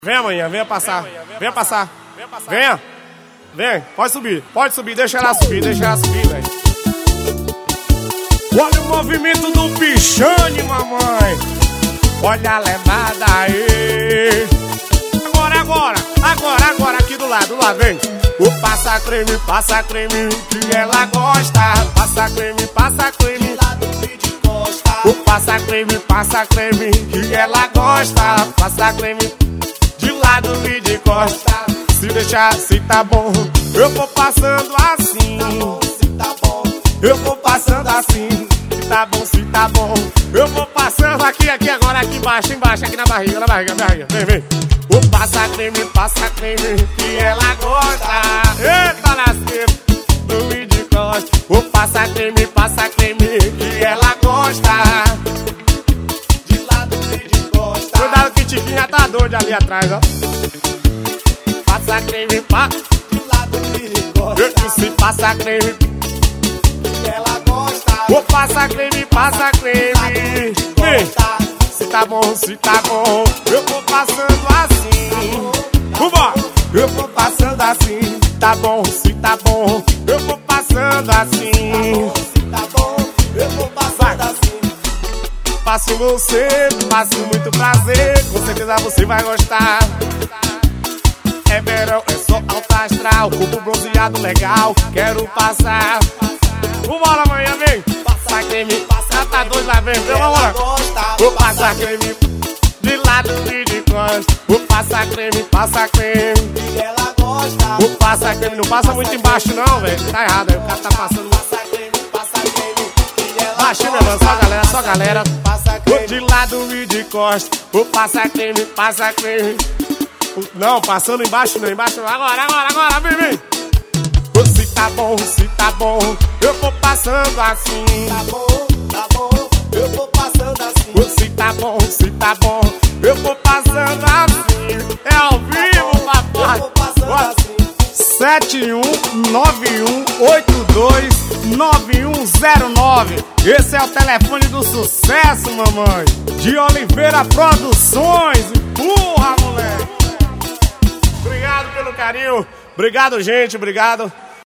Vem amanhã, venha passar. Venha passar. Venha. Vem, pode subir, deixa ela subir, velho. Olha o movimento do Pichane, mamãe. Olha a levada aí. Agora, aqui do lado, vem. O passa creme, que ela gosta. Passa creme, de lado e de costa. O passa creme, que ela gosta. Passa creme, de lado e de costa. Se deixar, se tá bom, eu vou passando assim. Se tá bom, eu vou passando assim. Se tá bom, eu vou passando aqui, agora, aqui embaixo, aqui na barriga, vem. O passa creme, que ela gosta. Eita lasqueira, do e de costa. O passa creme, que ela gosta. De lado e de costa. Cuidado que Tiquinha tá doida ali atrás, ó. Passa creme, de lado e de costa. Eu disse passa creme, que ela gosta. O passa creme, vem. Se tá bom, eu vou passando assim. Vambora! Eu vou passando assim. Tá bom, se tá bom, eu vou passando assim. Se tá bom, eu vou passando assim. Passo você, passo muito prazer. Com certeza você vai gostar. É verão, é só alta astral. Corpo bronzeado legal, quero passar. Vambora amanhã, vem. Passa creme, tá dois lá, vem, vambora. Vou passar creme, de lado e de costa. Vou passar creme, que ela gosta. Vou passar creme, não passa muito embaixo não, velho. Tá errado aí, o cara tá passando. Passa creme, que ela baixinho, meu mano, só galera. Vou de lado e de costa. Vou passar creme. Não, passando embaixo não, agora, vem. Se tá bom, eu vou passando assim. Tá bom, eu vou passando assim. Se tá bom, eu vou passando assim. É ao vivo, papai. Eu vou passando assim. 7191829109. Esse é o telefone do sucesso, mamãe. De Oliveira Produções. Empurra, moleque. Obrigado pelo carinho. Obrigado, gente, obrigado.